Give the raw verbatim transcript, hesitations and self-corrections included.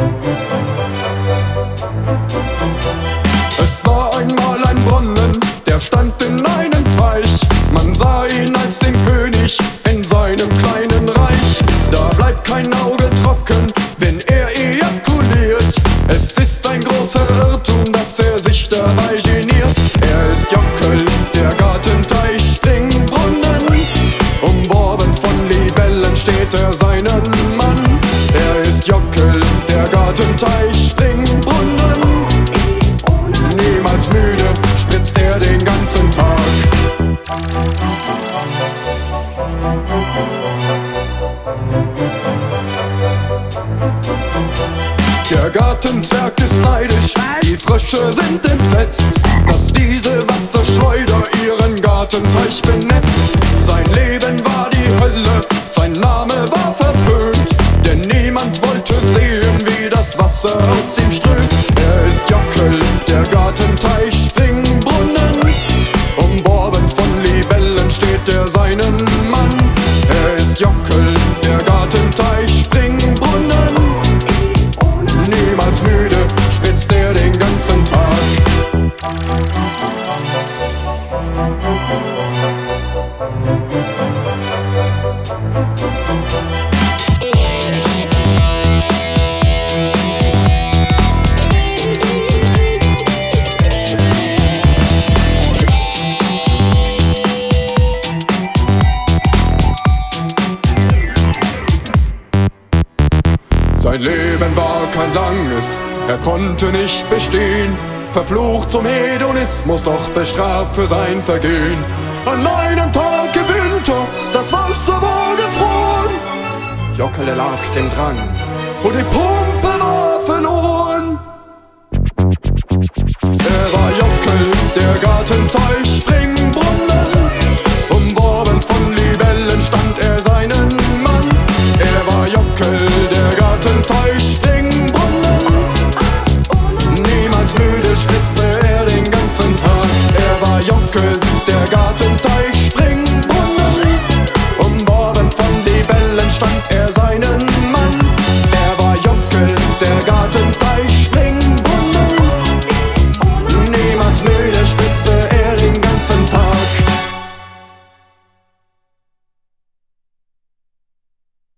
Es war einmal ein Brunnen, der stand in einem Teich. Man sah ihn als den König in seinem kleinen Reich. Da bleibt kein Auge trocken, wenn er ejakuliert. Es ist ein großer Irrtum, dass er sich dabei geniert. Er ist Jockel, der Gartenteich Springbrunnen. Umworben von Libellen steht er seinen Mann. Er ist Jockel, der Gartenteich Springbrunnen. Niemals müde spritzt er den ganzen Tag. Der Gartenzwerg ist neidisch, die Frösche sind entsetzt, dass diese Wasserschleuder ihren Gartenteich benetzt. Sein Leben war die Hölle, sein Name war verpönt, denn niemand wollte sehen, wie das Wasser aus ihm strömt. Er ist Jockel, der Gartenteich Springbrunnen. Umworben von Libellen steht er seinen Mann. Er ist Jockel, der Gartenteich Springbrunnen. Niemals müde spritzt er den ganzen Tag. Sein Leben war kein langes, er konnte nicht bestehen. Verflucht zum Hedonismus, doch bestraft für sein Vergehen. An einem Tag im Winter, das Wasser war gefroren. Jockel erlag dem Drang und die Pumpe war verloren. Er war Jockel, der Gartenteich